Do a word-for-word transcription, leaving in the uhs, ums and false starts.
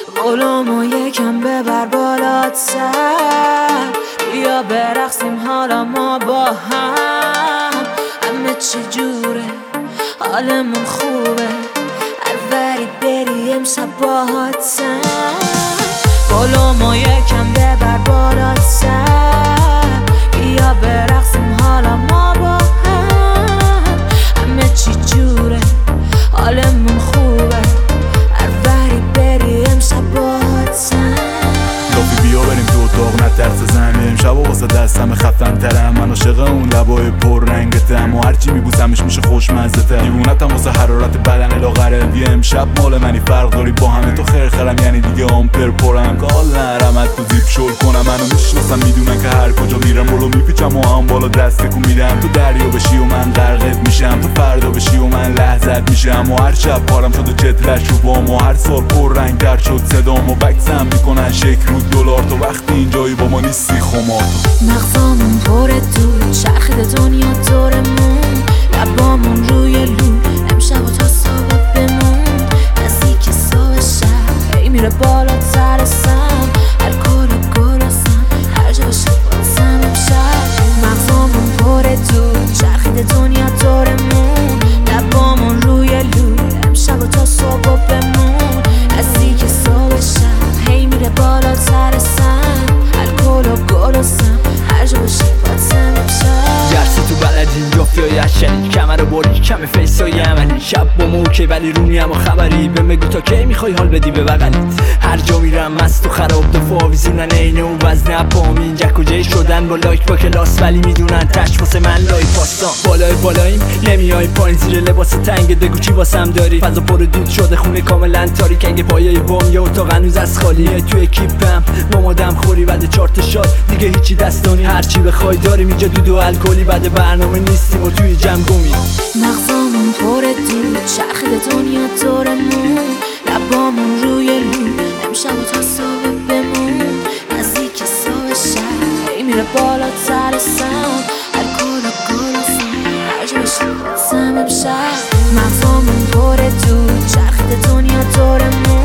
قولمو یکم ببر بالاتر، بیا برقصیم حالا ما با هم. همه چی جوره، حالمون خوبه، هر وری بری امشب باهاتم. قولمو یکم ببر بالاتر، بیا برقصیم حالا ما با هم. همه چی جوره، حالمون خوبه، هر وری بری امشب باهاتم. لافی بیا بریم تو اتاق نترس زنه امشب و واسه دستم خفتن ترم. من عاشق اون لبای پر رنگتم و هرچی میبوسمش میشه خوشمزه تر. دیوونتم واسه حرارت بدن لاغره، بیا امشب مال منی فرق داری با همه. تو خرخرم یعنی دیگه آمپر پرم، کال نرم از تو زیپ شل کنم. منو میشناسم میدونن که هر کجا میرم بلو میپیچم و هم بالا دست تکون میدم. تو دریا بشی و من غرقت میشم، تو فردا بشی و من لحظت میشم. و هر شب پارم شد و چترش رو بام، و هر سال پر رنگ در شد صدام و بکسم میکنن شک رو دلار. تو وقتی اینجایی با ما نیستی خمار، تو مغزامون پره تو چرخیده دنیا دورمون، لبامون روی لو امشب و تا صبح بمون. نزدیک صبح شب هی میره بالاتر سم، هر کل گلستم هر جا بشه بازم امشب. مغزامون پره تو چرخیده دنیا دورمون، لبامون روی لو امشب و تا صبح بمون. نزدیک صبح شب هی میره بالاتر سم، هر کل گلستم هر جا بشه بازم امشب. جرسی تو بلدین جفتی های اشنی، کمر بردی کم فیس های عملی. شب با موکه ولی رونی هم و خبری، به مگو تا کی میخوای حال بدی به بغلیت. هر جا میرم مست و خراب دفاع آویزونن اینه و وزن اپامی. اینجا کجای شدن با لایک با کلاس ولی میدونن تش واسه من لای پاستان. بالای بالاییم نمیای پایین، زیر لباس تنگ بگو چی واسم داری. فضا پر دود شده خونه کاملا تاریک، اگه پایه بام یا اتاق هنوز از خالیه. تو اکیپم مامادم خوری بعد چهار تا شات دیگه هیچی دستانی. هرچی بخوای داریم اینجا دود و الکلی، بعد برنامه نیستیم و توی جمع مغزامون پره دود چرخیده دنیا دورمون، لبامون روی لو امشب و تا صبح بمون. نزدیک صبح شب هی میره بالاتر سم، هر کل گلستم هر جا بشه بازم امشب. مغزامون پره دود چرخیده دنیا دورمون،